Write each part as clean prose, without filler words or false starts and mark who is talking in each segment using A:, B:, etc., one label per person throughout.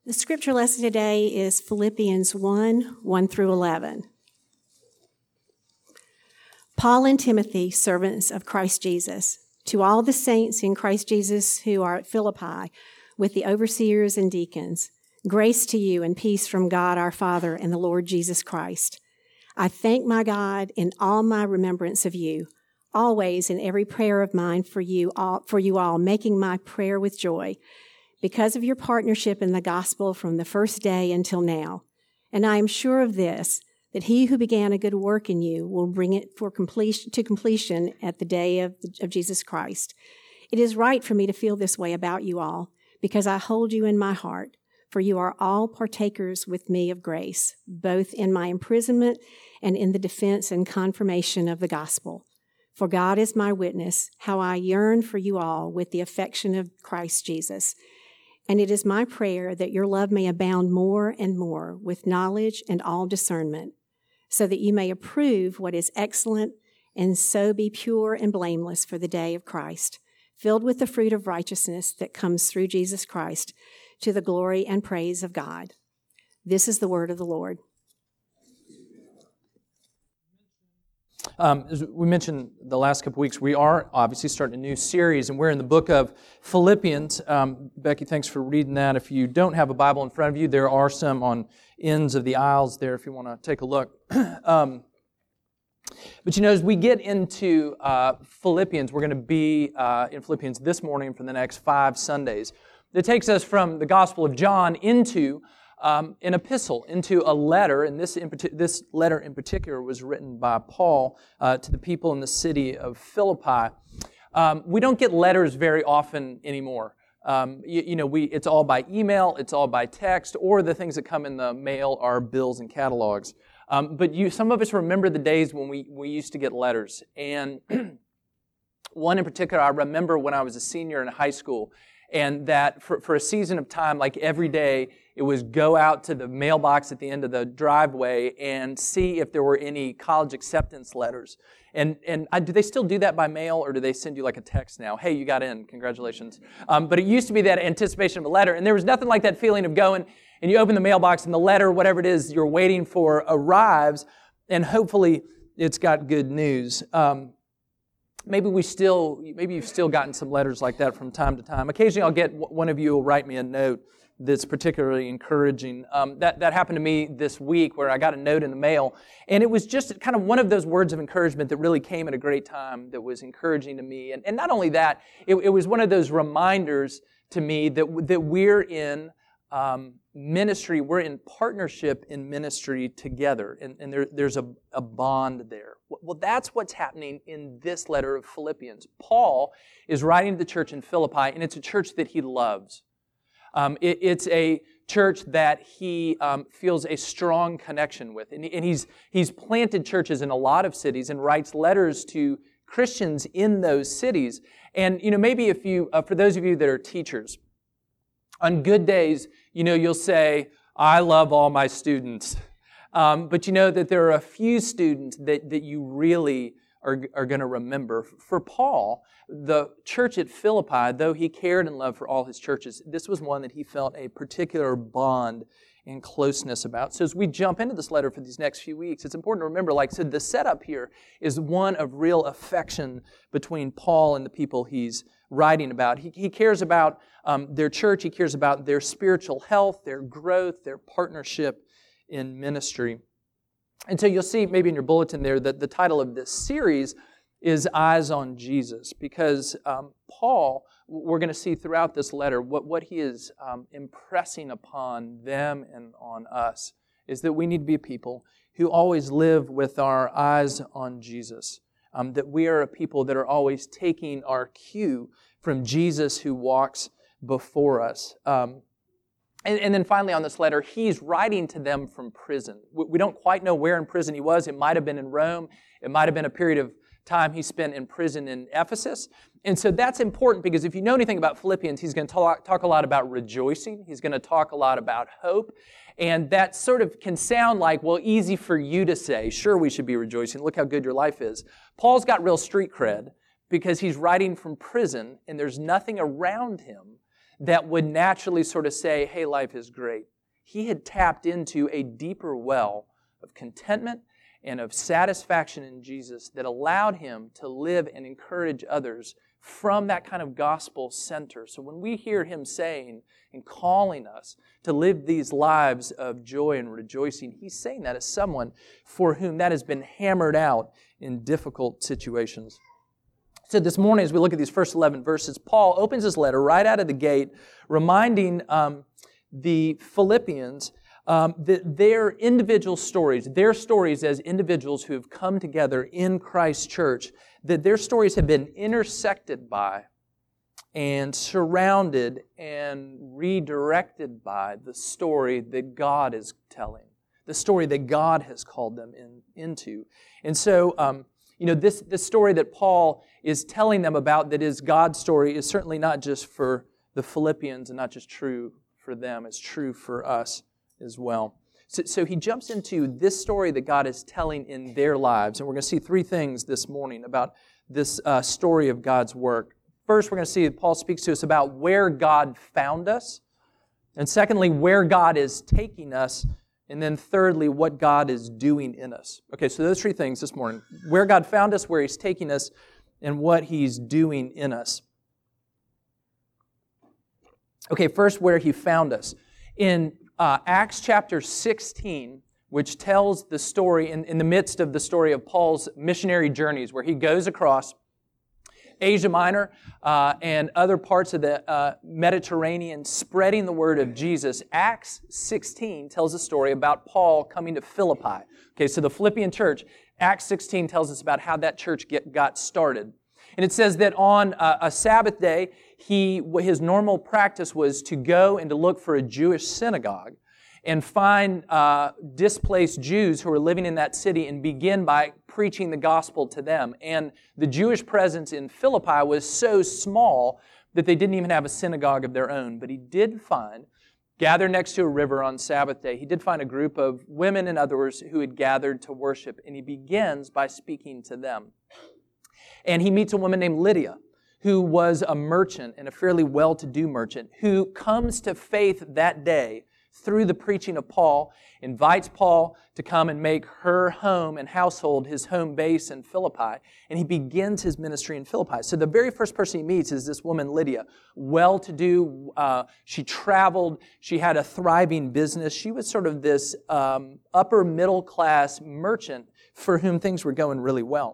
A: The scripture lesson today is Philippians 1 through 11. Paul and Timothy, servants of Christ Jesus, to all the saints in Christ Jesus who are at Philippi, with the overseers and deacons, grace to you and peace from God our Father and the Lord Jesus Christ. I thank my God in all my remembrance of you, always in every prayer of mine for you all, making my prayer with joy, because of your partnership in the gospel from the first day until now. And I am sure of this, that he who began a good work in you will bring it to completion at the day of Jesus Christ. It is right for me to feel this way about you all, because I hold you in my heart, for you are all partakers with me of grace, both in my imprisonment and in the defense and confirmation of the gospel. For God is my witness, how I yearn for you all with the affection of Christ Jesus. And it is my prayer that your love may abound more and more with knowledge and all discernment, so that you may approve what is excellent and so be pure and blameless for the day of Christ, filled with the fruit of righteousness that comes through Jesus Christ, to the glory and praise of God. This is the word of the Lord.
B: As we mentioned the last couple weeks, we are obviously starting a new series, and we're in the book of Philippians. Becky, thanks for reading that. If you don't have a Bible in front of you, there are some on ends of the aisles there if you want to take a look. But as we get into Philippians, we're going to be in Philippians this morning for the next 5 Sundays. That takes us from the Gospel of John into an epistle, into a letter, and this letter in particular was written by Paul to the people in the city of Philippi. We don't get letters very often anymore. It's all by email, it's all by text, or the things that come in the mail are bills and catalogs. But some of us remember the days when we used to get letters, and one in particular I remember when I was a senior in high school, and that for a season of time, like every day, it was go out to the mailbox at the end of the driveway and see if there were any college acceptance letters. And do they still do that by mail, or do they send you like a text now? Hey, you got in, congratulations. But it used to be that anticipation of a letter, and there was nothing like that feeling of going and you open the mailbox and the letter, whatever it is you're waiting for, arrives, and hopefully it's got good news. Maybe you've still gotten some letters like that from time to time. Occasionally I'll get one of you will write me a note that's particularly encouraging. That happened to me this week where I got a note in the mail, and it was just kind of one of those words of encouragement that really came at a great time that was encouraging to me. And not only that, it was one of those reminders to me that we're in ministry, we're in partnership in ministry together, and there's a bond there. Well, that's what's happening in this letter of Philippians. Paul is writing to the church in Philippi, and it's a church that he loves. It's a church that he feels a strong connection with. And he's planted churches in a lot of cities and writes letters to Christians in those cities. And, maybe if you, for those of you that are teachers, on good days, you'll say, I love all my students. But you know that there are a few students that you really are going to remember. For Paul, the church at Philippi, though he cared and loved for all his churches, this was one that he felt a particular bond and closeness about. So as we jump into this letter for these next few weeks, it's important to remember, the setup here is one of real affection between Paul and the people he's writing about. He cares about their church. He cares about their spiritual health, their growth, their partnership in ministry. And so you'll see maybe in your bulletin there that the title of this series is Eyes on Jesus, because Paul, we're going to see throughout this letter, what he is impressing upon them and on us is that we need to be a people who always live with our eyes on Jesus, that we are a people that are always taking our cue from Jesus who walks before us. And then finally on this letter, he's writing to them from prison. We don't quite know where in prison he was. It might have been in Rome. It might have been a period of time he spent in prison in Ephesus. And so that's important because if you know anything about Philippians, he's going to talk a lot about rejoicing. He's going to talk a lot about hope. And that sort of can sound like, well, easy for you to say, sure, we should be rejoicing. Look how good your life is. Paul's got real street cred because he's writing from prison and there's nothing around him that would naturally sort of say, hey, life is great. He had tapped into a deeper well of contentment and of satisfaction in Jesus that allowed him to live and encourage others from that kind of gospel center. So when we hear him saying and calling us to live these lives of joy and rejoicing, he's saying that as someone for whom that has been hammered out in difficult situations. So this morning, as we look at these first 11 verses, Paul opens his letter right out of the gate, reminding the Philippians that their individual stories, their stories as individuals who have come together in Christ's church, that their stories have been intersected by and surrounded and redirected by the story that God is telling, the story that God has called them into. And so, this story that Paul is telling them about, that is God's story, is certainly not just for the Philippians and not just true for them. It's true for us as well. So he jumps into this story that God is telling in their lives. And we're going to see three things this morning about this story of God's work. First, we're going to see that Paul speaks to us about where God found us. And secondly, where God is taking us. And then thirdly, what God is doing in us. Okay, so those three things this morning. Where God found us, where He's taking us, and what He's doing in us. Okay, first, where He found us. In Acts chapter 16, which tells the story in the midst of the story of Paul's missionary journeys, where he goes across Asia Minor and other parts of the Mediterranean, spreading the word of Jesus. Acts 16 tells a story about Paul coming to Philippi. Okay, so the Philippian church, Acts 16 tells us about how that church got started. And it says that on a Sabbath day, his normal practice was to go and to look for a Jewish synagogue and find displaced Jews who were living in that city and begin by preaching the gospel to them. And the Jewish presence in Philippi was so small that they didn't even have a synagogue of their own. But he did find, gathered next to a river on Sabbath day, he did find a group of women and others who had gathered to worship. And he begins by speaking to them. And he meets a woman named Lydia, who was a merchant and a fairly well-to-do merchant, who comes to faith that day through the preaching of Paul, invites Paul to come and make her home and household his home base in Philippi, and he begins his ministry in Philippi. So the very first person he meets is this woman, Lydia, well-to-do. She traveled. She had a thriving business. She was sort of this upper middle-class merchant for whom things were going really well.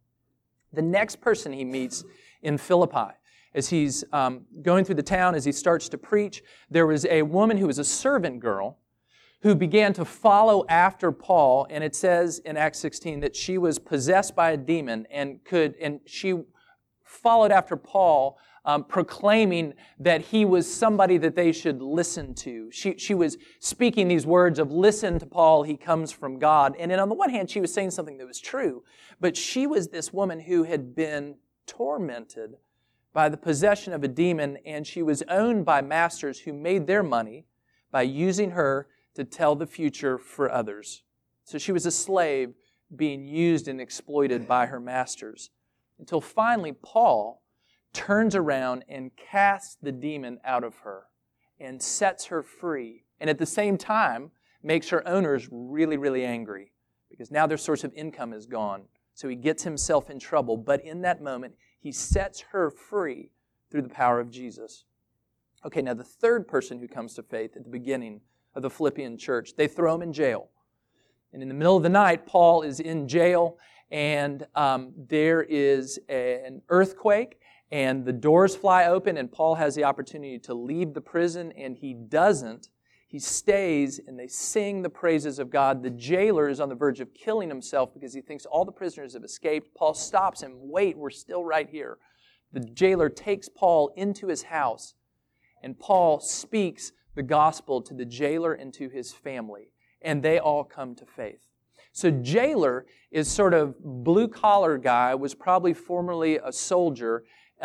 B: The next person he meets in Philippi, as he's going through the town, as he starts to preach, there was a woman who was a servant girl who began to follow after Paul, and it says in Acts 16 that she was possessed by a demon and she followed after Paul, proclaiming that he was somebody that they should listen to. She was speaking these words of, listen to Paul, he comes from God. And then on the one hand, she was saying something that was true, but she was this woman who had been tormented by the possession of a demon, and she was owned by masters who made their money by using her to tell the future for others. So she was a slave being used and exploited by her masters. Until finally Paul turns around and casts the demon out of her and sets her free. And at the same time, makes her owners really, really angry because now their source of income is gone. So he gets himself in trouble. But in that moment, he sets her free through the power of Jesus. Okay, now the third person who comes to faith at the beginning of the Philippian church, they throw him in jail. And in the middle of the night, Paul is in jail, and there is an earthquake, and the doors fly open, and Paul has the opportunity to leave the prison, and he doesn't. He stays, and they sing the praises of God. The jailer is on the verge of killing himself because he thinks all the prisoners have escaped. Paul stops him. Wait, we're still right here. The jailer takes Paul into his house, and Paul speaks the gospel to the jailer and to his family, and they all come to faith. So jailer is sort of blue-collar guy, was probably formerly a soldier,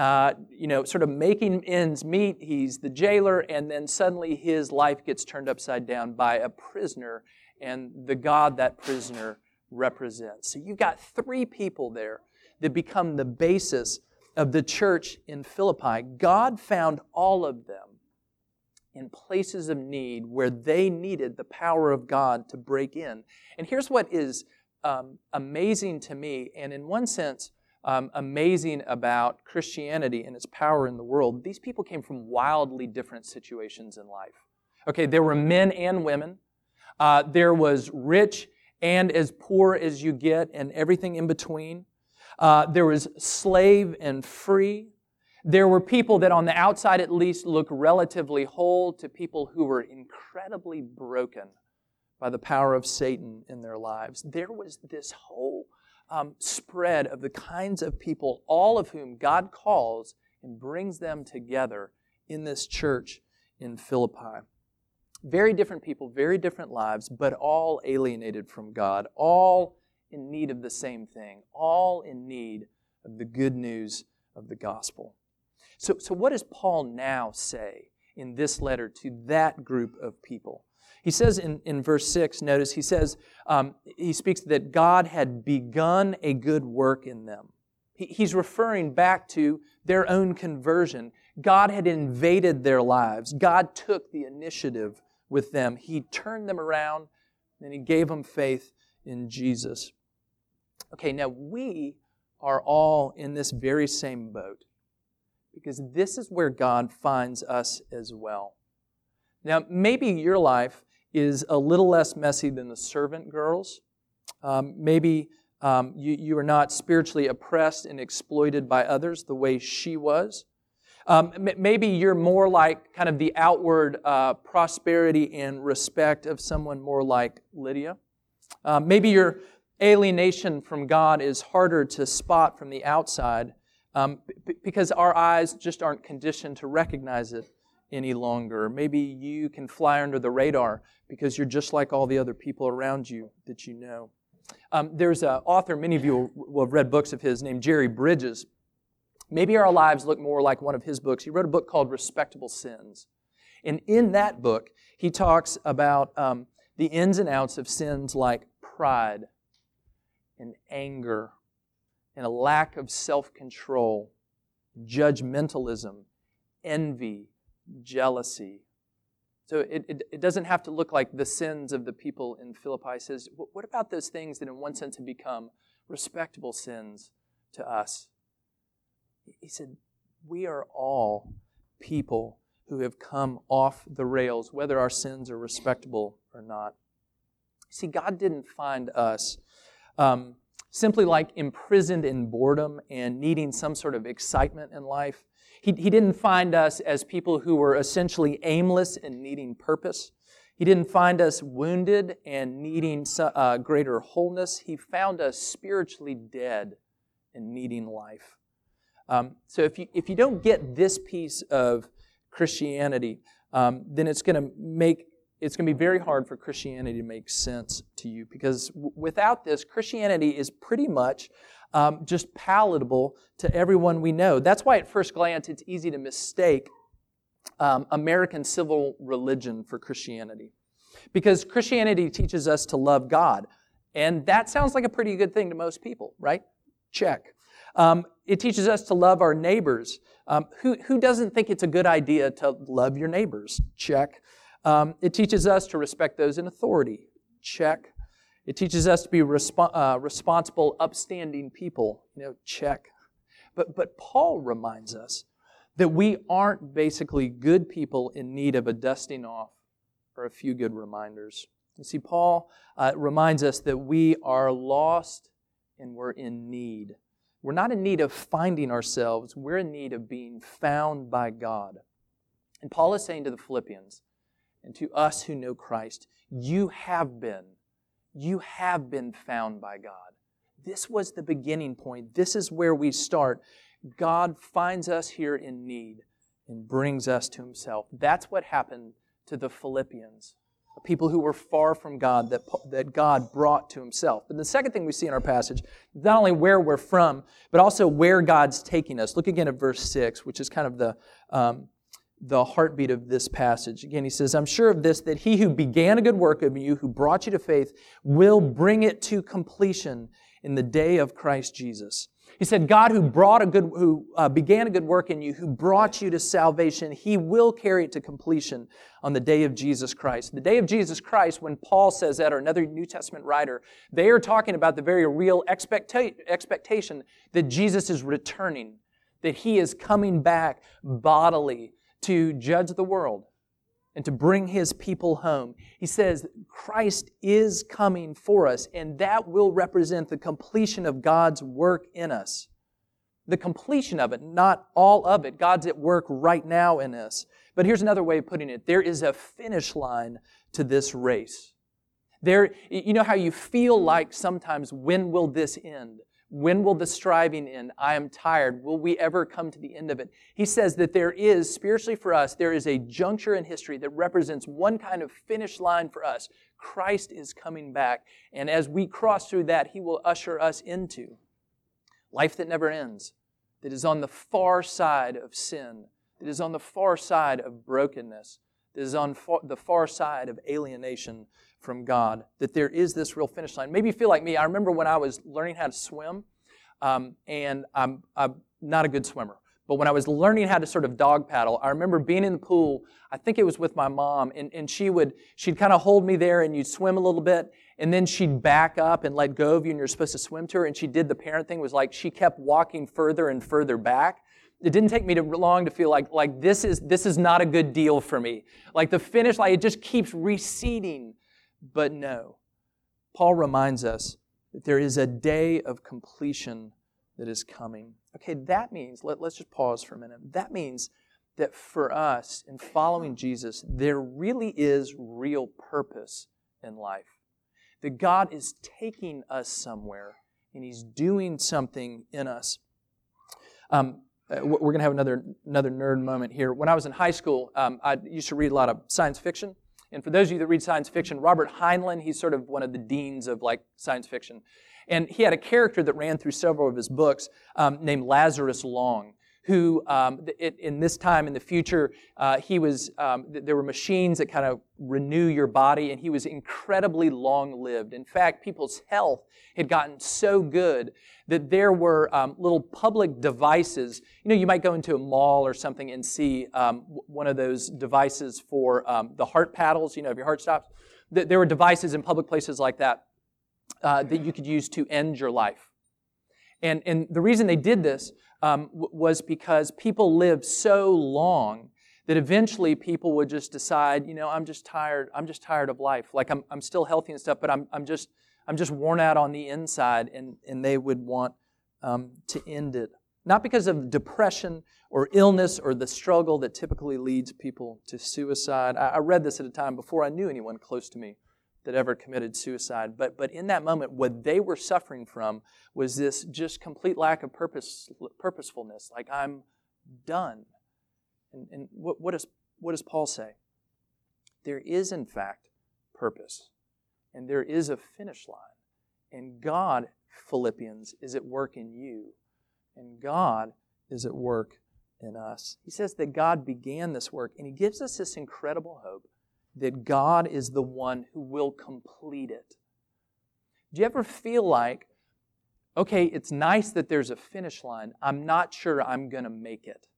B: sort of making ends meet. He's the jailer, and then suddenly his life gets turned upside down by a prisoner and the God that prisoner represents. So you've got three people there that become the basis of the church in Philippi. God found all of them in places of need where they needed the power of God to break in. And here's what is amazing to me, and in one sense, amazing about Christianity and its power in the world. These people came from wildly different situations in life. Okay, there were men and women. There was rich and as poor as you get and everything in between. There was slave and free. There were people that on the outside at least looked relatively whole to people who were incredibly broken by the power of Satan in their lives. There was this whole spread of the kinds of people, all of whom God calls and brings them together in this church in Philippi. Very different people, very different lives, but all alienated from God, all in need of the same thing, all in need of the good news of the gospel. So what does Paul now say in this letter to that group of people? He says in verse 6, notice, he speaks that God had begun a good work in them. He's referring back to their own conversion. God had invaded their lives. God took the initiative with them. He turned them around, and He gave them faith in Jesus. Okay, now we are all in this very same boat, because this is where God finds us as well. Now, maybe your life is a little less messy than the servant girls. Maybe you are not spiritually oppressed and exploited by others the way she was. Maybe you're more like kind of the outward prosperity and respect of someone more like Lydia. Maybe your alienation from God is harder to spot from the outside because our eyes just aren't conditioned to recognize it any longer. Maybe you can fly under the radar because you're just like all the other people around you that you know. There's an author, many of you will have read books of his, named Jerry Bridges. Maybe our lives look more like one of his books. He wrote a book called Respectable Sins. And in that book, he talks about the ins and outs of sins like pride and anger and a lack of self-control, judgmentalism, envy, jealousy. So it doesn't have to look like the sins of the people in Philippi. He says, what about those things that in one sense have become respectable sins to us? He said, we are all people who have come off the rails, whether our sins are respectable or not. See, God didn't find us simply like imprisoned in boredom and needing some sort of excitement in life. He didn't find us as people who were essentially aimless and needing purpose. He didn't find us wounded and needing greater wholeness. He found us spiritually dead and needing life. So if you don't get this piece of Christianity, then it's going to be very hard for Christianity to make sense to you, because without this, Christianity is pretty much just palatable to everyone we know. That's why at first glance it's easy to mistake American civil religion for Christianity. Because Christianity teaches us to love God. And that sounds like a pretty good thing to most people, right? Check. It teaches us to love our neighbors. Who doesn't think it's a good idea to love your neighbors? Check. It teaches us to respect those in authority. Check. It teaches us to be responsible, upstanding people. Check. But Paul reminds us that we aren't basically good people in need of a dusting off or a few good reminders. You see, Paul reminds us that we are lost and we're in need. We're not in need of finding ourselves. We're in need of being found by God. And Paul is saying to the Philippians and to us who know Christ, you have been found by God. This was the beginning point. This is where we start. God finds us here in need and brings us to Himself. That's what happened to the Philippians, people who were far from God that God brought to Himself. But the second thing we see in our passage is not only where we're from, but also where God's taking us. Look again at verse 6, which is kind of the heartbeat of this passage. Again, he says, I'm sure of this, that He who began a good work of you, who brought you to faith, will bring it to completion in the day of Christ Jesus. He said, God who began a good work in you, who brought you to salvation, He will carry it to completion on the day of Jesus Christ. The day of Jesus Christ, when Paul says that, or another New Testament writer, they are talking about the very real expectation that Jesus is returning, that He is coming back bodily to judge the world and to bring His people home. He says Christ is coming for us, and that will represent the completion of God's work in us. The completion of it, not all of it. God's at work right now in us. But here's another way of putting it. There is a finish line to this race. You know how you feel like sometimes, when will this end? When will the striving end? I am tired. Will we ever come to the end of it? He says that there is, spiritually for us, there is a juncture in history that represents one kind of finish line for us. Christ is coming back. And as we cross through that, He will usher us into life that never ends, that is on the far side of sin, that is on the far side of brokenness, that is on the far side of alienation from God, that there is this real finish line. Maybe you feel like me. I remember when I was learning how to swim, and I'm not a good swimmer, but when I was learning how to sort of dog paddle, I remember being in the pool, I think it was with my mom, and she'd kind of hold me there, and you'd swim a little bit, and then she'd back up and let go of you, and you're supposed to swim to her, and she did the parent thing, was like she kept walking further and further back. It didn't take me long to feel like this is not a good deal for me. Like the finish line, it just keeps receding. But no, Paul reminds us that there is a day of completion that is coming. Okay, that means, let's just pause for a minute. That means that for us, in following Jesus, there really is real purpose in life. That God is taking us somewhere, and He's doing something in us. We're going to have another nerd moment here. When I was in high school, I used to read a lot of science fiction. And for those of you that read science fiction, Robert Heinlein, he's sort of one of the deans of science fiction. And he had a character that ran through several of his books named Lazarus Long, who in this time in the future, there were machines that kind of renew your body, and he was incredibly long-lived. In fact, people's health had gotten so good that there were little public devices. You know, you might go into a mall or something and see one of those devices for the heart paddles, you know, if your heart stops. There were devices in public places like that that you could use to end your life. And the reason they did this was because people lived so long that eventually people would just decide, you know, I'm just tired of life. Like I'm still healthy and stuff, but I'm just worn out on the inside, and they would want to end it. Not because of depression or illness or the struggle that typically leads people to suicide. I read this at a time before I knew anyone close to me that ever committed suicide. But in that moment, what they were suffering from was this just complete lack of purposefulness. Like, I'm done. And what does Paul say? There is, in fact, purpose. And there is a finish line. And God, Philippians, is at work in you. And God is at work in us. He says that God began this work, and He gives us this incredible hope that God is the one who will complete it. Do you ever feel like, okay, it's nice that there's a finish line. I'm not sure I'm going to make it.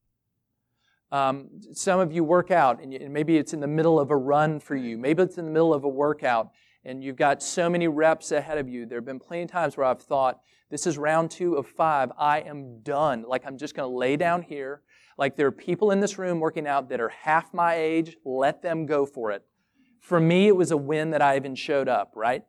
B: Some of you work out, and maybe it's in the middle of a run for you. Maybe it's in the middle of a workout, and you've got so many reps ahead of you. There have been plenty of times where I've thought, this is round 2 of 5. I am done. Like, I'm just going to lay down here. Like, there are people in this room working out that are half my age. Let them go for it. For me, it was a win that I even showed up, right?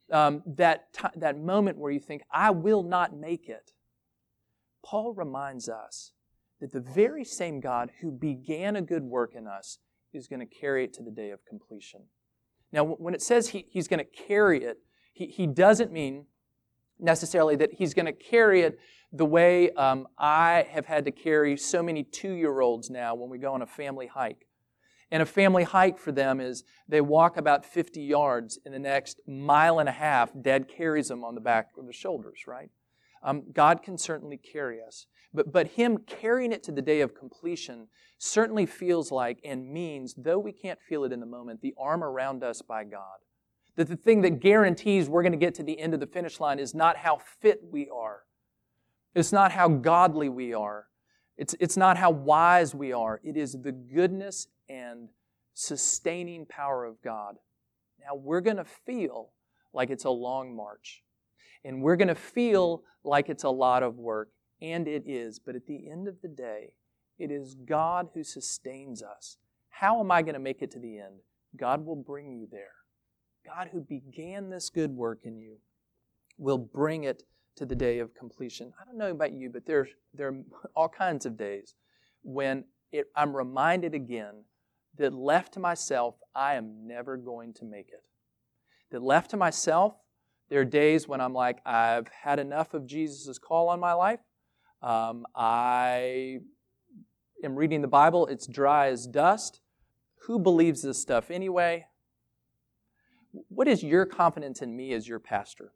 B: That moment where you think, I will not make it. Paul reminds us that the very same God who began a good work in us is going to carry it to the day of completion. Now, when it says He's going to carry it, he doesn't mean necessarily that He's going to carry it the way I have had to carry so many 2-year-olds now when we go on a family hike. And a family hike for them is they walk about 50 yards, and the next 1.5 miles, Dad carries them on the back of the shoulders, right? God can certainly carry us. But Him carrying it to the day of completion certainly feels like and means, though we can't feel it in the moment, the arm around us by God. That the thing that guarantees we're going to get to the end of the finish line is not how fit we are. It's not how godly we are. It's not how wise we are. It is the goodness and sustaining power of God. Now, we're going to feel like it's a long march. And we're going to feel like it's a lot of work. And it is. But at the end of the day, it is God who sustains us. How am I going to make it to the end? God will bring you there. God who began this good work in you will bring it to the day of completion. I don't know about you, but there are all kinds of days when I'm reminded again that left to myself, I am never going to make it. That left to myself, there are days when I'm like, I've had enough of Jesus' call on my life. I am reading the Bible. It's dry as dust. Who believes this stuff anyway? What is your confidence in me as your pastor?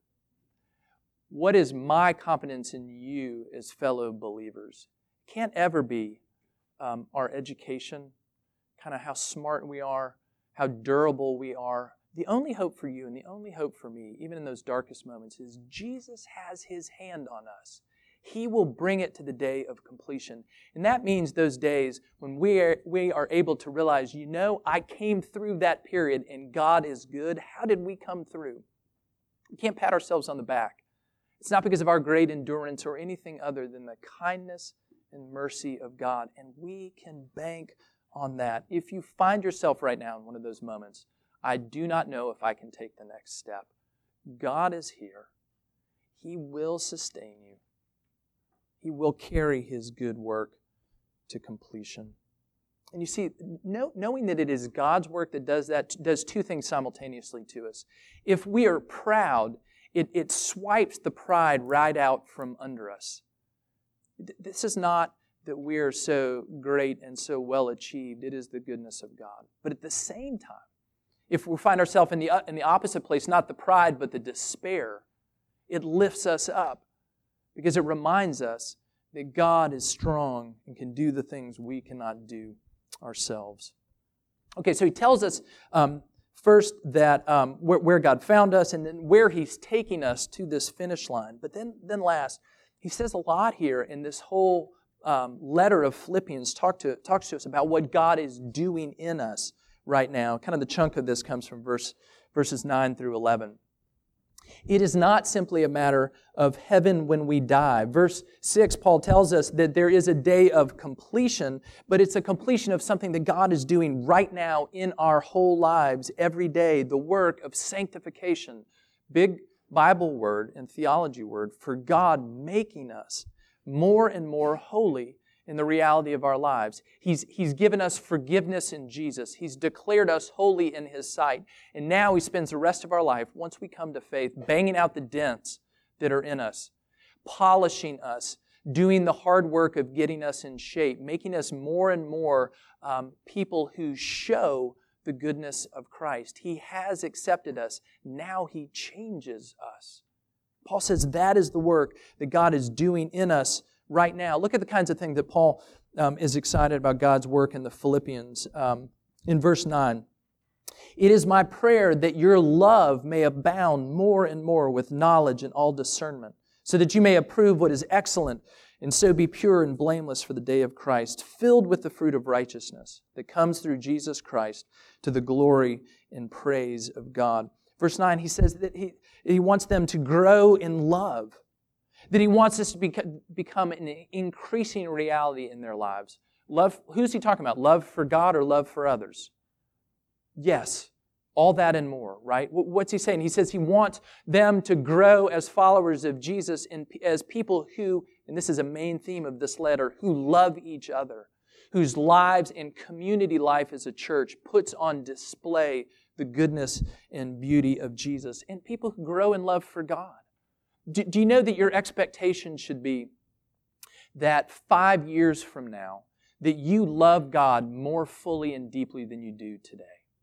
B: What is my confidence in you as fellow believers? It can't ever be our education, kind of how smart we are, how durable we are. The only hope for you and the only hope for me, even in those darkest moments, is Jesus has His hand on us. He will bring it to the day of completion. And that means those days when we are able to realize, I came through that period and God is good. How did we come through? We can't pat ourselves on the back. It's not because of our great endurance or anything other than the kindness and mercy of God. And we can bank on that. If you find yourself right now in one of those moments, I do not know if I can take the next step. God is here. He will sustain you. He will carry His good work to completion. And you see, knowing that it is God's work that does two things simultaneously to us. If we are proud, it swipes the pride right out from under us. This is not that we are so great and so well achieved. It is the goodness of God. But at the same time, if we find ourselves in the opposite place, not the pride, but the despair, it lifts us up because it reminds us that God is strong and can do the things we cannot do ourselves. Okay, so he tells us first that where God found us and then where He's taking us to this finish line. But then last, he says a lot here in this whole letter of Philippians talks to us about what God is doing in us right now. Kind of the chunk of this comes from verses 9 through 11. It is not simply a matter of heaven when we die. Verse 6, Paul tells us that there is a day of completion, but it's a completion of something that God is doing right now in our whole lives, every day, the work of sanctification. Big Bible word and theology word for God making us more and more holy in the reality of our lives. He's given us forgiveness in Jesus. He's declared us holy in His sight. And now He spends the rest of our life, once we come to faith, banging out the dents that are in us, polishing us, doing the hard work of getting us in shape, making us more and more people who show the goodness of Christ. He has accepted us. Now He changes us. Paul says that is the work that God is doing in us right now. Look at the kinds of things that Paul is excited about God's work in the Philippians. In verse 9, it is my prayer that your love may abound more and more with knowledge and all discernment, so that you may approve what is excellent and so be pure and blameless for the day of Christ, filled with the fruit of righteousness that comes through Jesus Christ to the glory and praise of God. Verse 9, he says that he wants them to grow in love, that He wants this to become an increasing reality in their lives. Love, who's he talking about? Love for God or love for others? Yes, all that and more, right? What's he saying? He says he wants them to grow as followers of Jesus and as people who, and this is a main theme of this letter, who love each other, whose lives and community life as a church puts on display the goodness and beauty of Jesus, and people who grow in love for God. Do you know that your expectation should be that 5 years from now, that you love God more fully and deeply than you do today?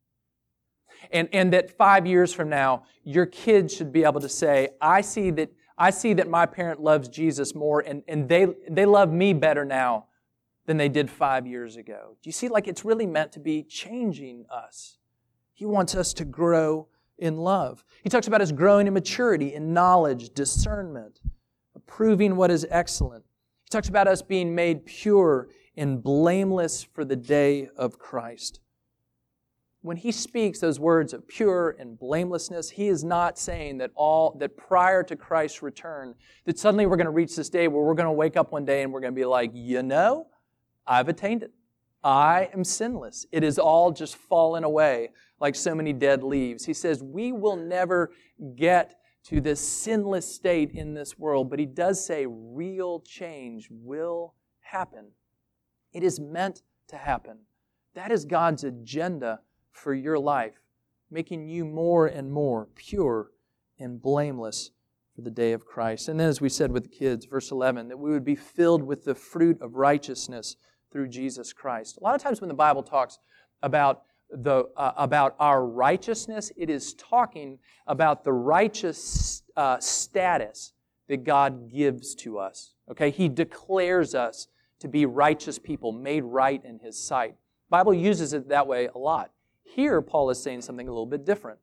B: And that 5 years from now, your kids should be able to say, I see that my parent loves Jesus more and they love me better now than they did 5 years ago. Do you see, like it's really meant to be changing us? He wants us to grow in love. He talks about us growing in maturity, in knowledge, discernment, approving what is excellent. He talks about us being made pure and blameless for the day of Christ. When he speaks those words of pure and blamelessness, he is not saying that prior to Christ's return, that suddenly we're going to reach this day where we're going to wake up one day and we're going to be like, I've attained it. I am sinless. It is all just fallen away like so many dead leaves. He says we will never get to this sinless state in this world, but he does say real change will happen. It is meant to happen. That is God's agenda for your life, making you more and more pure and blameless for the day of Christ. And then as we said with the kids, verse 11, that we would be filled with the fruit of righteousness through Jesus Christ. A lot of times when the Bible talks about our righteousness, it is talking about the righteous status that God gives to us. Okay, He declares us to be righteous people, made right in His sight. The Bible uses it that way a lot. Here, Paul is saying something a little bit different.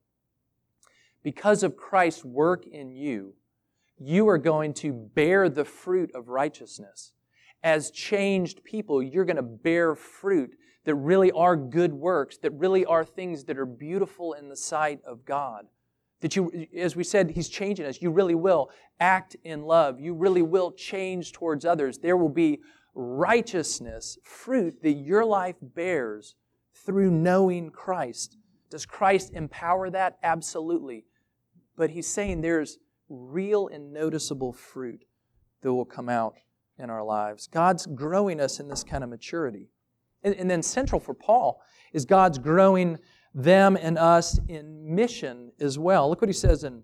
B: Because of Christ's work in you, you are going to bear the fruit of righteousness. As changed people, you're going to bear fruit that really are good works, that really are things that are beautiful in the sight of God. That you, as we said, He's changing us. You really will act in love. You really will change towards others. There will be righteousness, fruit that your life bears through knowing Christ. Does Christ empower that? Absolutely. But He's saying there's real and noticeable fruit that will come out in our lives. God's growing us in this kind of maturity. And then central for Paul is God's growing them and us in mission as well. Look what he says in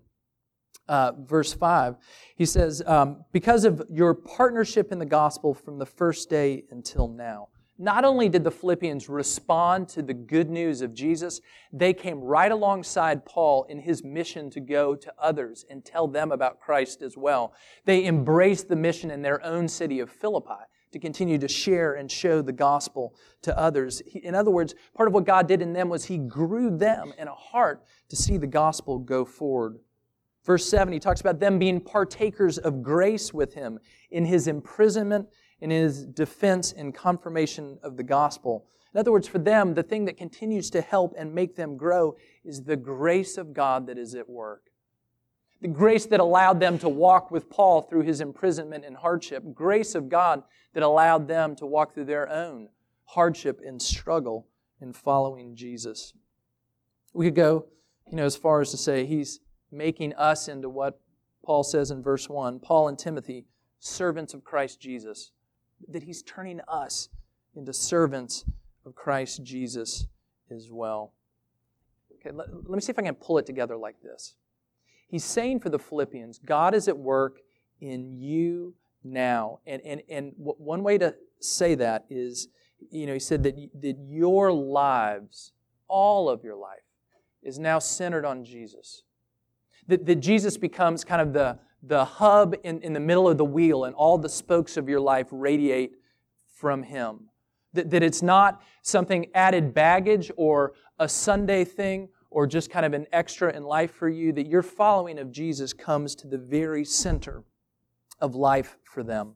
B: verse 5. He says, because of your partnership in the gospel from the first day until now. Not only did the Philippians respond to the good news of Jesus, they came right alongside Paul in his mission to go to others and tell them about Christ as well. They embraced the mission in their own city of Philippi to continue to share and show the gospel to others. In other words, part of what God did in them was He grew them in a heart to see the gospel go forward. Verse 7, he talks about them being partakers of grace with Him in His imprisonment, in His defense and confirmation of the gospel. In other words, for them, the thing that continues to help and make them grow is the grace of God that is at work. The grace that allowed them to walk with Paul through his imprisonment and hardship. Grace of God that allowed them to walk through their own hardship and struggle in following Jesus. We could go, as far as to say He's making us into what Paul says in verse 1, Paul and Timothy, servants of Christ Jesus. That He's turning us into servants of Christ Jesus as well. Okay, let me see if I can pull it together like this. He's saying for the Philippians, God is at work in you now. And one way to say that is, he said that your lives, all of your life, is now centered on Jesus. That Jesus becomes kind of the hub in the middle of the wheel, and all the spokes of your life radiate from Him. That it's not something added baggage or a Sunday thing or just kind of an extra in life for you, that your following of Jesus comes to the very center of life for them.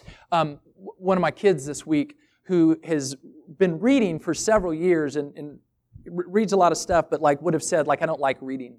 B: One of my kids this week, who has been reading for several years and reads a lot of stuff, but would have said, I don't like reading,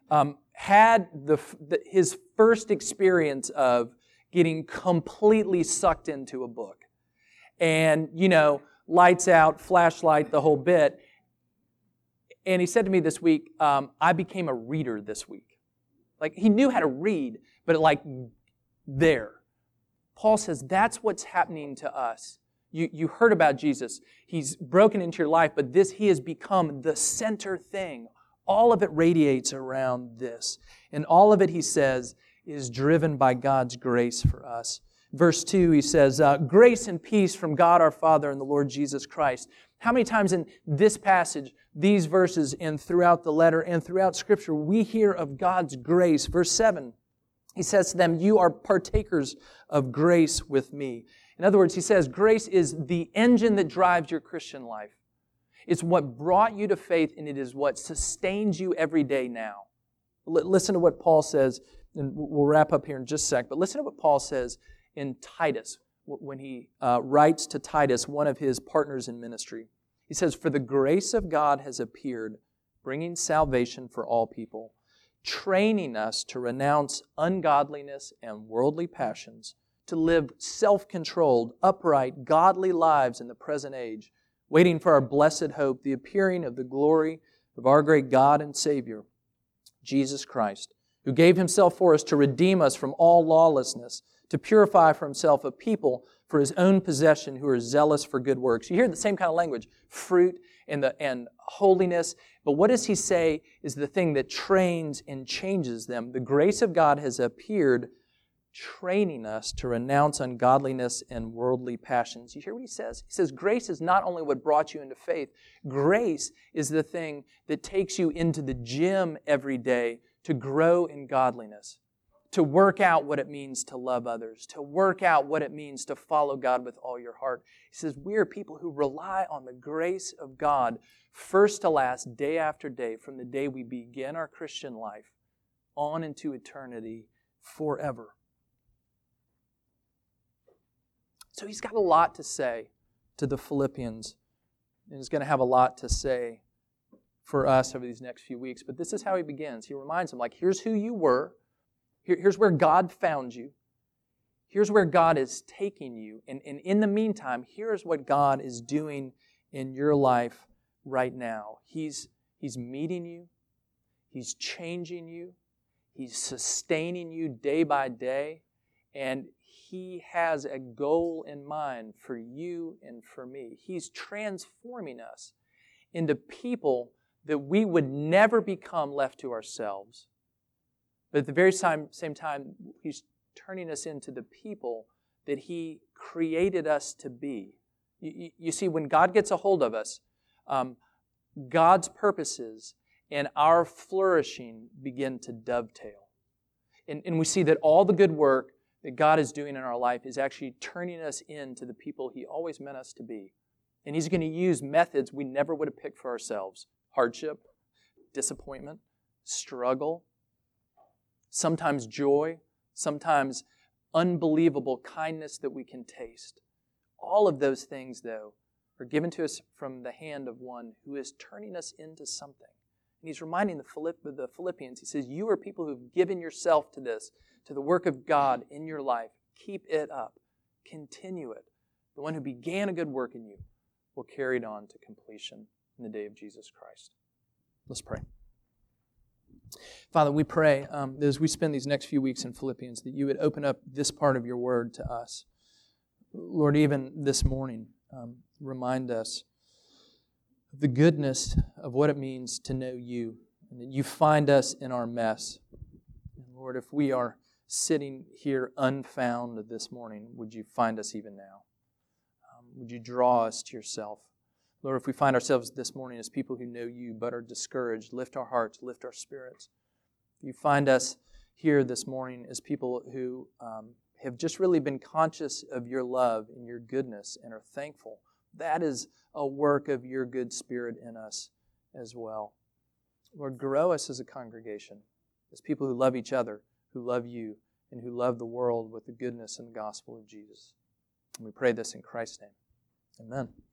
B: had his first experience of getting completely sucked into a book. And, lights out, flashlight, the whole bit. And he said to me this week, I became a reader this week. He knew how to read, but there. Paul says that's what's happening to us. You heard about Jesus. He's broken into your life, but He has become the center thing. All of it radiates around this. And all of it, he says, is driven by God's grace for us. Verse 2, he says, grace and peace from God our Father and the Lord Jesus Christ. How many times in this passage, these verses, and throughout the letter and throughout Scripture, we hear of God's grace? Verse 7, he says to them, you are partakers of grace with me. In other words, he says grace is the engine that drives your Christian life. It's what brought you to faith, and it is what sustains you every day now. Listen to what Paul says, and we'll wrap up here in just a sec, but listen to what Paul says in Titus when he writes to Titus, one of his partners in ministry. He says, "For the grace of God has appeared, bringing salvation for all people, training us to renounce ungodliness and worldly passions, to live self-controlled, upright, godly lives in the present age, waiting for our blessed hope, the appearing of the glory of our great God and Savior, Jesus Christ, who gave Himself for us to redeem us from all lawlessness, to purify for Himself a people for His own possession who are zealous for good works." You hear the same kind of language, fruit and holiness. But what does He say is the thing that trains and changes them? The grace of God has appeared, training us to renounce ungodliness and worldly passions. You hear what He says? He says grace is not only what brought you into faith. Grace is the thing that takes you into the gym every day to grow in godliness, to work out what it means to love others, to work out what it means to follow God with all your heart. He says we are people who rely on the grace of God first to last, day after day, from the day we begin our Christian life on into eternity forever. So he's got a lot to say to the Philippians, and he's going to have a lot to say for us over these next few weeks. But this is how he begins. He reminds them, here's who you were. Here's where God found you. Here's where God is taking you. And in the meantime, here's what God is doing in your life right now. He's meeting you. He's changing you. He's sustaining you day by day. And He has a goal in mind for you and for me. He's transforming us into people that we would never become left to ourselves. But at the very same time, He's turning us into the people that He created us to be. You see, when God gets a hold of us, God's purposes and our flourishing begin to dovetail. And we see that all the good work that God is doing in our life is actually turning us into the people He always meant us to be. And He's going to use methods we never would have picked for ourselves. Hardship, disappointment, struggle, sometimes joy, sometimes unbelievable kindness that we can taste. All of those things, though, are given to us from the hand of one who is turning us into something. And He's reminding the Philippians, He says, you are people who have given yourself to this, to the work of God in your life. Keep it up. Continue it. The one who began a good work in you will carry it on to completion in the day of Jesus Christ. Let's pray. Father, we pray that as we spend these next few weeks in Philippians, that You would open up this part of Your Word to us. Lord, even this morning, remind us of the goodness of what it means to know You, and that You find us in our mess. And Lord, if we are sitting here unfound this morning, would You find us even now? Would You draw us to Yourself? Lord, if we find ourselves this morning as people who know You but are discouraged, lift our hearts, lift our spirits. If You find us here this morning as people who have just really been conscious of Your love and Your goodness and are thankful, that is a work of Your good Spirit in us as well. Lord, grow us as a congregation, as people who love each other, who love You, and who love the world with the goodness and the gospel of Jesus. And we pray this in Christ's name. Amen.